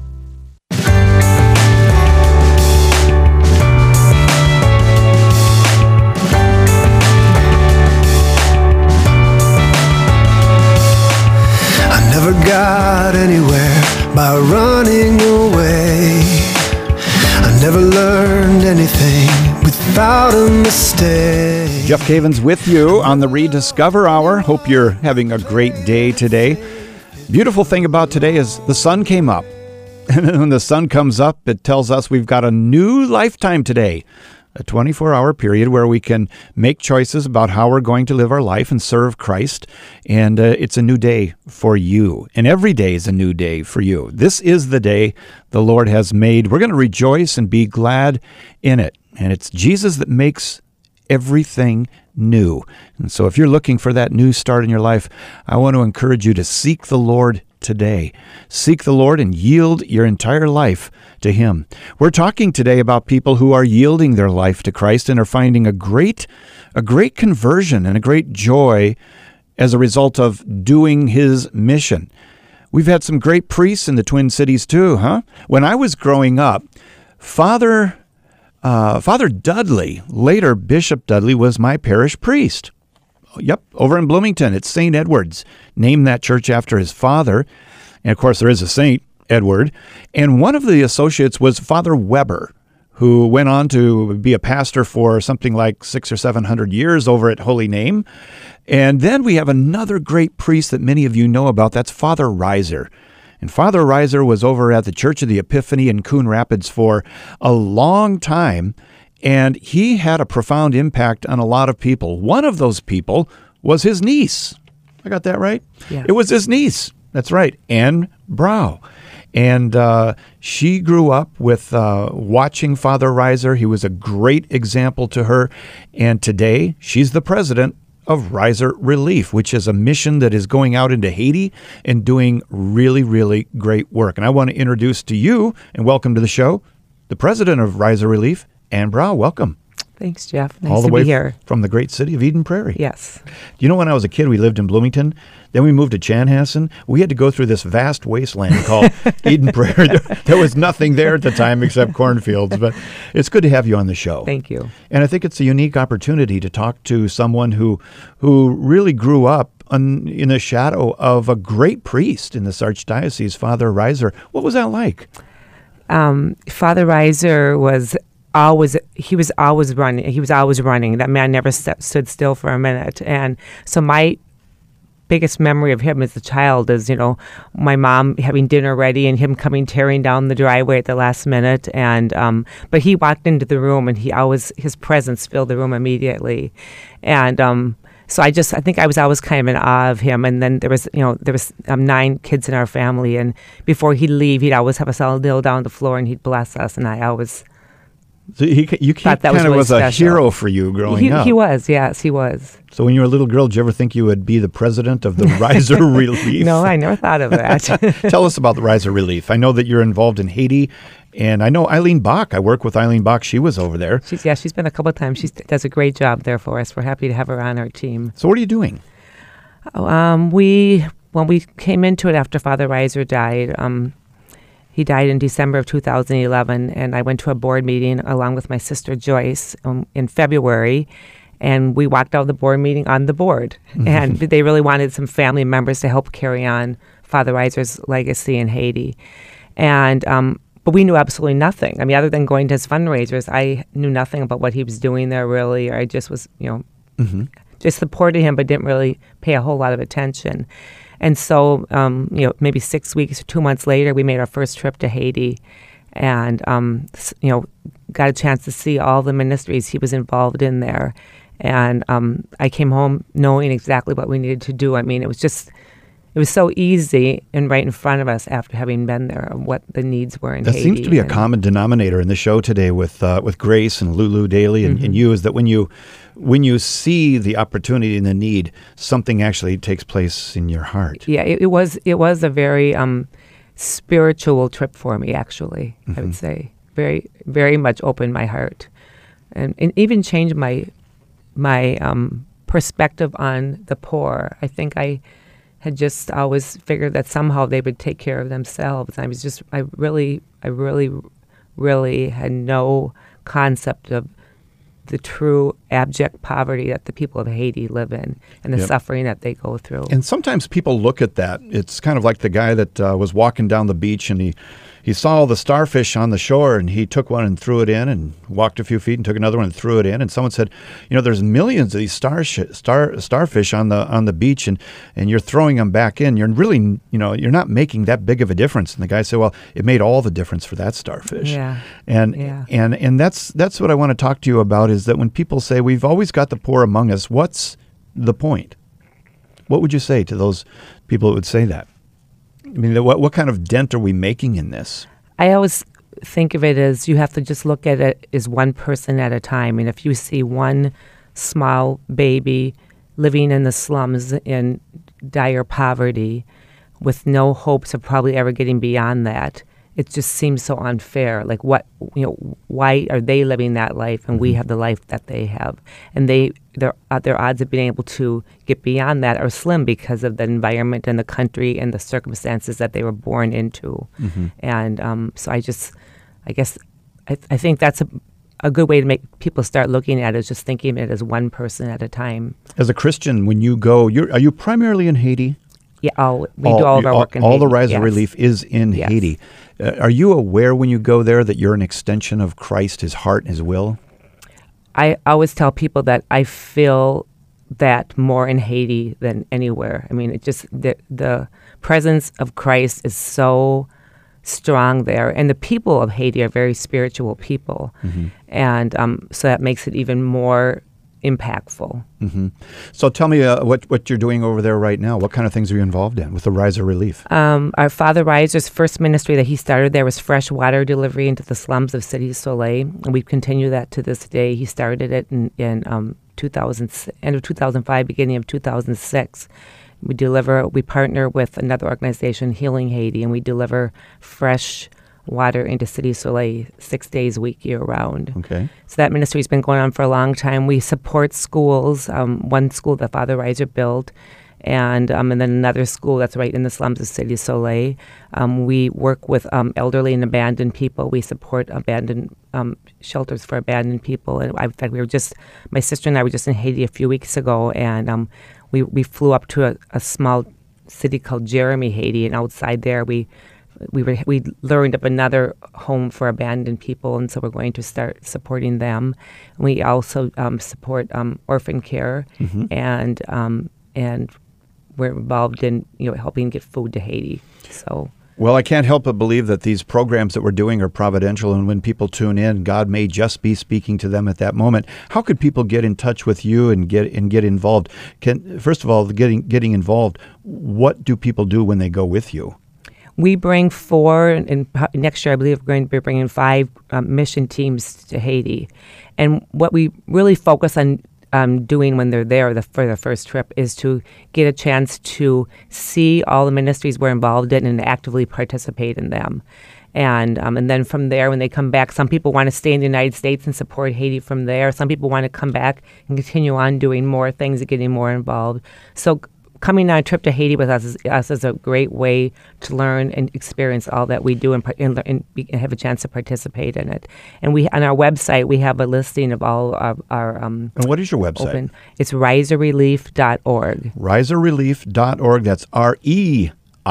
I never got anywhere by running away. I never learned anything without a mistake. Jeff Cavins with you on the Rediscover Hour. Hope you're having a great day today. Beautiful thing about today is the sun came up. And when the sun comes up, it tells us we've got a new lifetime today. A twenty-four hour period where we can make choices about how we're going to live our life and serve Christ. And uh, it's a new day for you. And every day is a new day for you. This is the day the Lord has made. We're going to rejoice and be glad in it. And it's Jesus that makes everything new. And so if you're looking for that new start in your life, I want to encourage you to seek the Lord today. Seek the Lord and yield your entire life to Him. We're talking today about people who are yielding their life to Christ and are finding a great, a great conversion and a great joy as a result of doing His mission. We've had some great priests in the Twin Cities too, huh? When I was growing up, Father uh, Father Dudley, later Bishop Dudley, was my parish priest. Yep, over in Bloomington, it's Saint Edward's. Named that church after his father. And of course, there is a Saint Edward. And one of the associates was Father Weber, who went on to be a pastor for something like six or seven hundred years over at Holy Name. And then we have another great priest that many of you know about. That's Father Riser. And Father Riser was over at the Church of the Epiphany in Coon Rapids for a long time. And he had a profound impact on a lot of people. One of those people was his niece. I got that right? Yeah. It was his niece. That's right, Ann Brow. And uh, she grew up with uh, watching Father Riser. He was a great example to her. And today, she's the president of Riser Relief, which is a mission that is going out into Haiti and doing really, really great work. And I want to introduce to you, and welcome to the show, the president of Riser Relief, Ann Brow. Welcome. Thanks, Jeff. Nice All the to way be here. From the great city of Eden Prairie. Yes. You know, when I was a kid, we lived in Bloomington. Then we moved to Chanhassen. We had to go through this vast wasteland called Eden Prairie. There, there was nothing there at the time except cornfields. But it's good to have you on the show. Thank you. And I think it's a unique opportunity to talk to someone who, who really grew up un, in the shadow of a great priest in this archdiocese, Father Reiser. What was that like? Um, Father Reiser was always, he was always running. He was always running. That man never st- stood still for a minute. And so my biggest memory of him as a child is, you know, my mom having dinner ready and him coming tearing down the driveway at the last minute. And um, but he walked into the room and he always, his presence filled the room immediately. And um, so I just, I think I was always kind of in awe of him. And then there was, you know, there was um, nine kids in our family. And before he'd leave, he'd always have us all kneel down on the floor and he'd bless us. And I always So he, you thought that kind was of really was special. a hero for you growing he, up. He was, yes, he was. So when you were a little girl, did you ever think you would be the president of the Reiser Relief? No, I never thought of that. Tell us about the Reiser Relief. I know that you're involved in Haiti, and I know Eileen Bach. I work with Eileen Bach. She was over there. She's yeah, she's been a couple of times. She does a great job there for us. We're happy to have her on our team. So what are you doing? Oh, um, we when we came into it after Father Reiser died. Um, He died in December of two thousand eleven, and I went to a board meeting along with my sister Joyce um, in February, and we walked out of the board meeting on the board. Mhm. And they really wanted some family members to help carry on Father Reiser's legacy in Haiti. And um, but we knew absolutely nothing. I mean, other than going to his fundraisers, I knew nothing about what he was doing there, really. Or I just was, you know, Mhm. just supported him, but didn't really pay a whole lot of attention. And so, um, you know, maybe six weeks or two months later, we made our first trip to Haiti and, um, s- you know, got a chance to see all the ministries he was involved in there. And um, I came home knowing exactly what we needed to do. I mean, it was just, it was so easy and right in front of us after having been there, of what the needs were in That Haiti. seems to be a and- common denominator in the show today with uh, with Grace and Lulu Daly and, and Mhm. you, is that when you when you see the opportunity and the need, something actually takes place in your heart. Yeah, it, it was it was a very um, spiritual trip for me. Actually, I Mhm. would say very very much opened my heart, and, and even changed my my um, perspective on the poor. I think I had just always figured that somehow they would take care of themselves. I was just I really I really really had no concept of the true abject poverty that the people of Haiti live in and the Yep. suffering that they go through. And sometimes people look at that. It's kind of like the guy that uh, was walking down the beach and he, he saw all the starfish on the shore and he took one and threw it in and walked a few feet and took another one and threw it in. And someone said, you know, there's millions of these star star starfish on the on the beach and, and you're throwing them back in. You're really, you know, you're not making that big of a difference. And the guy said, well, it made all the difference for that starfish. Yeah. And Yeah. and and that's that's what I want to talk to you about, is that when people say we've always got the poor among us, what's the point? What would you say to those people that would say that? I mean, what what kind of dent are we making in this? I always think of it as you have to just look at it as one person at a time. And if you see one small baby living in the slums in dire poverty with no hopes of probably ever getting beyond that, it just seems so unfair. Like, what, you know, why are they living that life and we have the life that they have? And they, their, uh, their odds of being able to get beyond that are slim because of the environment and the country and the circumstances that they were born into. Mhm. And um, so I just, I guess, I, I think that's a, a good way to make people start looking at it, is just thinking of it as one person at a time. As a Christian, when you go, you're, are you primarily in Haiti? Yeah, all, we do all of our work in all Haiti. the Rise yes. of Relief is in Yes. Haiti. Uh, are you aware when you go there that you're an extension of Christ, His heart, and His will? I always tell people that I feel that more in Haiti than anywhere. I mean, it just, the, the presence of Christ is so strong there. And the people of Haiti are very spiritual people. Mm-hmm. And um, so that makes it even more impactful. Mm-hmm. So tell me uh, what, what you're doing over there right now. What kind of things are you involved in with the Rise of Relief? Um, our Father Reiser's first ministry that he started there was fresh water delivery into the slums of Cité Soleil, and we continue that to this day. He started it in, in um, two thousand, end of two thousand five, beginning of two thousand six. We deliver, we partner with another organization, Healing Haiti, and we deliver fresh water into Cité Soleil six days a week, year round. Okay. So that ministry's been going on for a long time. We support schools, um, one school that Father Reiser built, and um, and then another school that's right in the slums of Cité Soleil. Um, we work with um, elderly and abandoned people. We support abandoned um, shelters for abandoned people. And I, in fact, we were just, my sister and I were just in Haiti a few weeks ago, and um, we, we flew up to a, a small city called Jeremy, Haiti, and outside there we we were we learned of another home for abandoned people, and so we're going to start supporting them. We also um, support um, orphan care, mm-hmm. and um, and we're involved in you know helping get food to Haiti. So. Well, I can't help but believe that these programs that we're doing are providential, and when people tune in, God may just be speaking to them at that moment. How could people get in touch with you and get and get involved? Can first of all, getting getting involved, what do people do when they go with you? We bring four, and next year I believe we're going to be bringing five um, mission teams to Haiti. And what we really focus on Um, doing when they're there the, for the first trip is to get a chance to see all the ministries we're involved in and actively participate in them. And um, and then from there, when they come back, some people want to stay in the United States and support Haiti from there. Some people want to come back and continue on doing more things and getting more involved. So coming on a trip to Haiti with us is, us is a great way to learn and experience all that we do and, and, and have a chance to participate in it. And we on our website, we have a listing of all of our... Um, and what is your website? Open. It's riser relief dot org. riser relief dot org. That's R E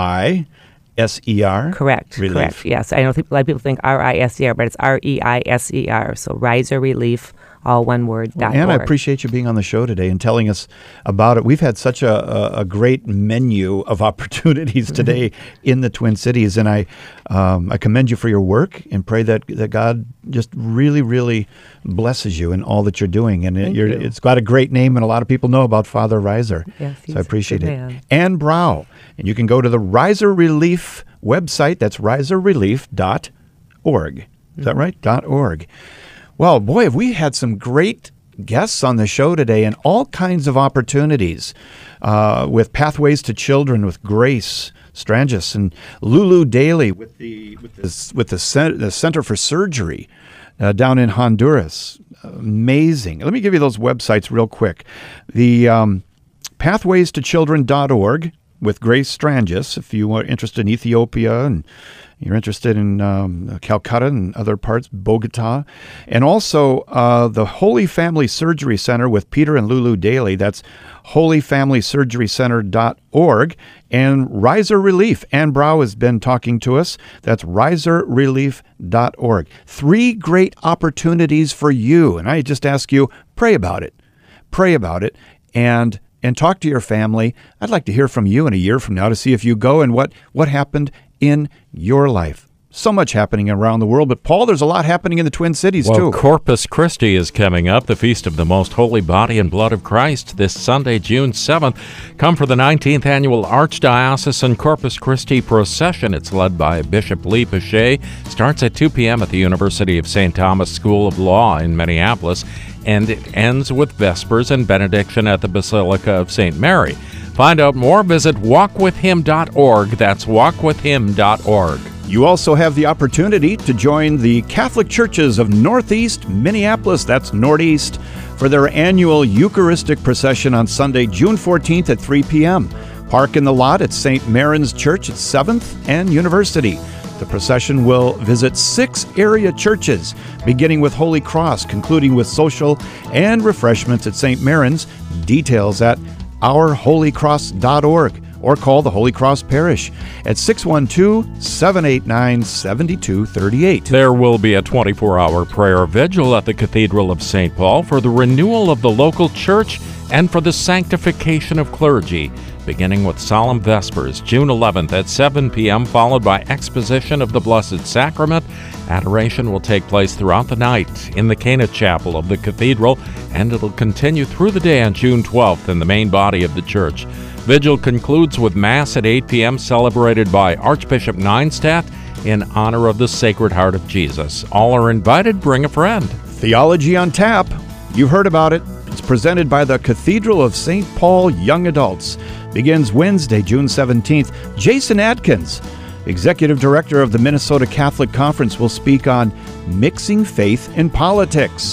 I S E R? Correct, relief. correct. Yes, I know a lot of people think R I S E R, but it's R E I S E R. So Riser Relief, all one word. Well, Ann, I appreciate you being on the show today and telling us about it. We've had such a, a, a great menu of opportunities today in the Twin Cities, and I um, I commend you for your work and pray that, that God just really, really blesses you in all that you're doing. And it, you're, you. it's got a great name, and a lot of people know about Father Riser. Yes, so I appreciate it. Man. Ann Brow, and you can go to the Riser Relief website. That's riser relief dot org. Is mm-hmm. that right? .org. Well, boy, have we had some great guests on the show today and all kinds of opportunities uh, with Pathways to Children with Grace Strangis and Lulu Daly with the with the, with the, cent- the Center for Surgery uh, down in Honduras. Amazing. Let me give you those websites real quick. The um, pathways to children dot org with Grace Strangis, if you are interested in Ethiopia and you're interested in um, Calcutta and other parts, Bogota. And also uh, the Holy Family Surgery Center with Peter and Lulu Daly. That's holy family surgery center dot org. And Riser Relief. Ann Brow has been talking to us. That's riser relief dot org. Three great opportunities for you. And I just ask you, pray about it. Pray about it. And and talk to your family. I'd like to hear from you in a year from now to see if you go and what, what happened in your life. So much happening around the world. But, Paul, there's a lot happening in the Twin Cities, well, too. Corpus Christi is coming up, the Feast of the Most Holy Body and Blood of Christ, this Sunday, June seventh. Come for the nineteenth Annual Archdiocesan Corpus Christi Procession. It's led by Bishop Lee Pache. Starts at two p.m. at the University of Saint Thomas School of Law in Minneapolis, and it ends with Vespers and Benediction at the Basilica of Saint Mary. Find out more, visit walk with him dot org. That's walk with him dot org. You also have the opportunity to join the Catholic Churches of Northeast Minneapolis, that's Northeast, for their annual Eucharistic procession on Sunday, June fourteenth at three p.m. Park in the lot at Saint Marin's Church at seventh and University. The procession will visit six area churches, beginning with Holy Cross, concluding with social and refreshments at Saint Marin's. Details at our holy cross dot org. Or call the Holy Cross Parish at six one two, seven eight nine, seven two three eight. There will be a twenty-four hour prayer vigil at the Cathedral of Saint Paul for the renewal of the local church and for the sanctification of clergy, beginning with Solemn Vespers, June eleventh at seven p.m., followed by exposition of the Blessed Sacrament. Adoration will take place throughout the night in the Cana Chapel of the Cathedral, and it'll continue through the day on June twelfth in the main body of the church. Vigil concludes with Mass at eight p.m. celebrated by Archbishop Neinstadt in honor of the Sacred Heart of Jesus. All are invited. Bring a friend. Theology on Tap. You've heard about it. It's presented by the Cathedral of Saint Paul Young Adults. Begins Wednesday, June seventeenth. Jason Adkins, Executive Director of the Minnesota Catholic Conference, will speak on mixing faith and politics.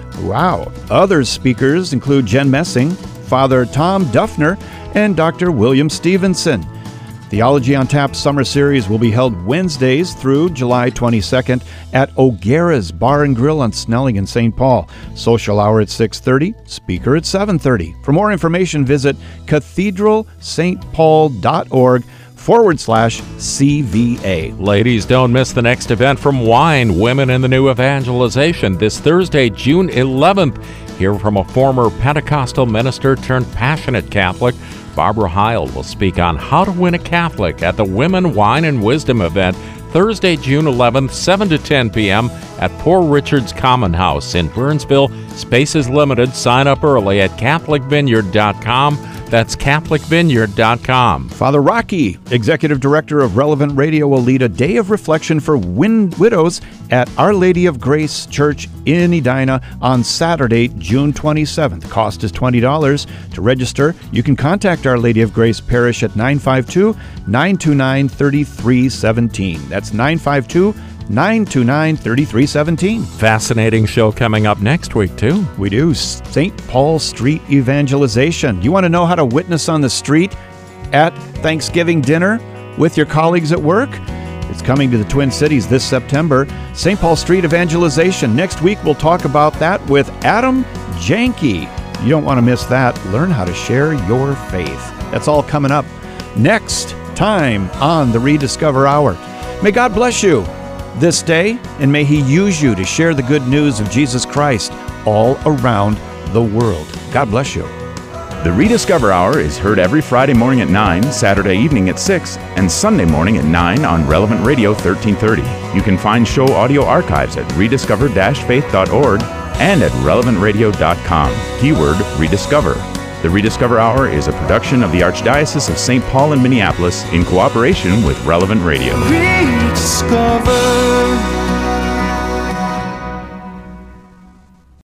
Wow. Other speakers include Jen Messing, Father Tom Duffner, and Doctor William Stevenson. Theology on Tap Summer Series will be held Wednesdays through July twenty-second at O'Gara's Bar and Grill on Snelling in Saint Paul. Social hour at six thirty, speaker at seven thirty. For more information, visit cathedral st paul dot org forward slash C V A. Ladies, don't miss the next event from Wine, Women in the New Evangelization, this Thursday, June eleventh. Hear from a former Pentecostal minister turned passionate Catholic. Barbara Heil will speak on how to win a Catholic at the Women, Wine, and Wisdom event, Thursday, June eleventh, seven to ten p.m. at Poor Richard's Common House in Burnsville. Space is limited. Sign up early at catholic vineyard dot com. That's catholic vineyard dot com. Father Rocky, Executive Director of Relevant Radio, will lead a day of reflection for win- widows at Our Lady of Grace Church in Edina on Saturday, June twenty-seventh. Cost is twenty dollars. To register, you can contact Our Lady of Grace Parish at nine five two, nine two nine, three three one seven. That's nine five two, nine two nine, three three one seven. Fascinating show coming up next week, too. We do. Saint Paul Street Evangelization. You want to know how to witness on the street at Thanksgiving dinner with your colleagues at work? It's coming to the Twin Cities this September. Saint Paul Street Evangelization. Next week, we'll talk about that with Adam Janke. You don't want to miss that. Learn how to share your faith. That's all coming up next time on the Rediscover Hour. May God bless you this day, and may He use you to share the good news of Jesus Christ all around the world. God bless you. The Rediscover Hour is heard every Friday morning at nine, Saturday evening at six, and Sunday morning at nine on Relevant Radio thirteen thirty. You can find show audio archives at rediscover dash faith dot org and at relevant radio dot com. Keyword Rediscover. The Rediscover Hour is a production of the Archdiocese of Saint Paul in Minneapolis in cooperation with Relevant Radio. Rediscover.